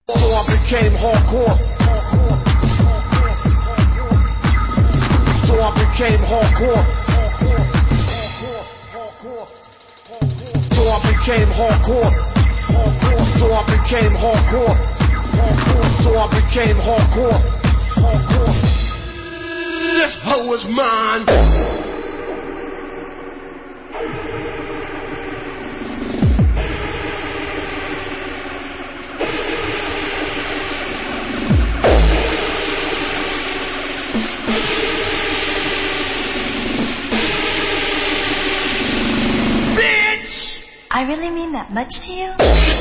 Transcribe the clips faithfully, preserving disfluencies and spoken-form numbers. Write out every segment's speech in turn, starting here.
So I became hardcore. So I became hardcore. So I became hardcore. So I became hardcore. So I became hardcore. This hoe is mine. I really mean that much to you?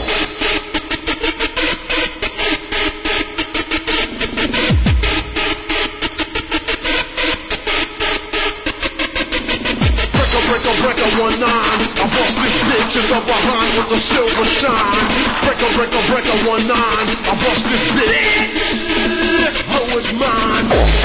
Breaker, breaker, breaker, one nine. I bust this bitch in the behind with a silver shine. Breaker, breaker, breaker, one nine. I bust this bitch. This hoe is mine.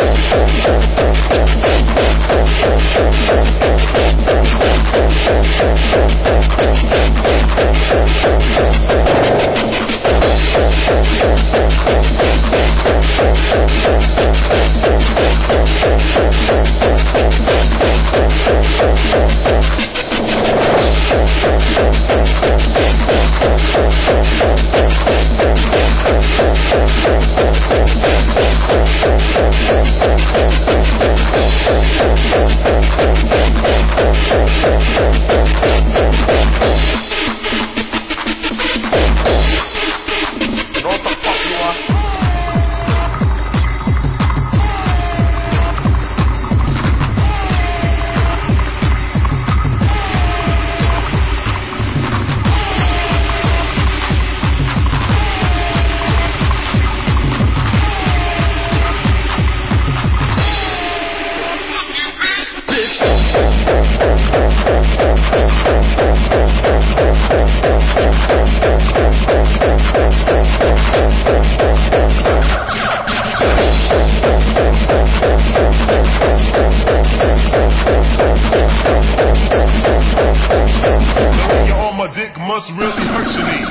Dick must really hurt your knee.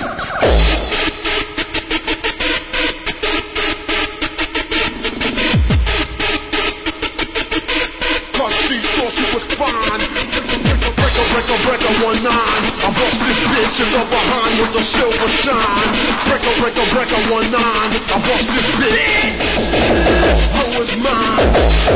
Cause she thought she was fine. Breaker, breaker, breaker, breaker, one nine. I bust this bitch in the behind with a silver shine. Breaker, breaker, breaker, one nine. I bust this bitch. This hoe is mine.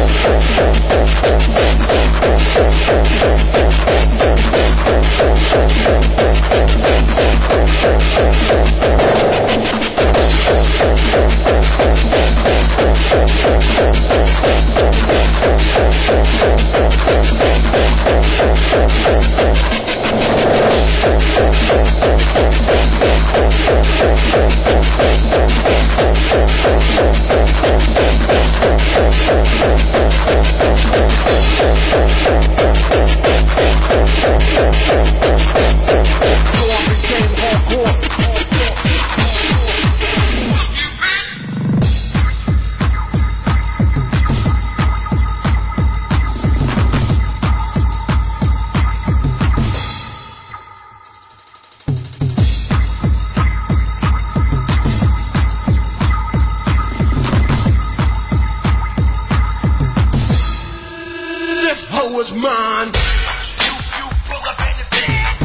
Was mine. You, you pull up in the bitch.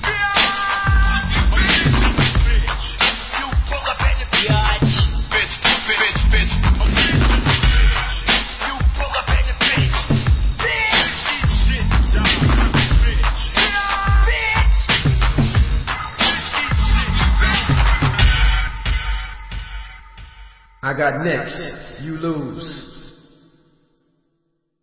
You pull up in the bitch. Bitch, bitch, bitch. You pull up in the bitch. Bitch, eat shit. Bitch, bitch. Bitch, eat shit. I got next. You lose.